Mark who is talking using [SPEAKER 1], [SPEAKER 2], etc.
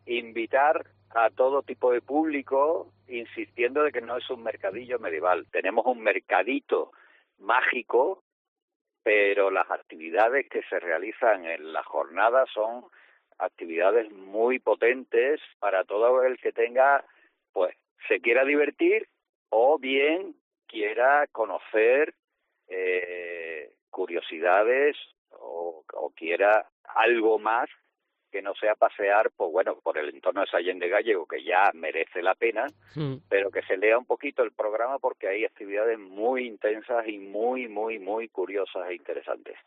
[SPEAKER 1] invitar a todo tipo de público, insistiendo de que no es un mercadillo medieval. Tenemos un mercadito mágico, pero las actividades que se realizan en la jornada son actividades muy potentes para todo el que tenga, pues, se quiera divertir o bien quiera conocer curiosidades o quiera algo más que no sea pasear, pues bueno, por el entorno de Sallén de Gállego, que ya merece la pena, pero que se lea un poquito el programa porque hay actividades muy intensas y muy, muy, muy curiosas e interesantes.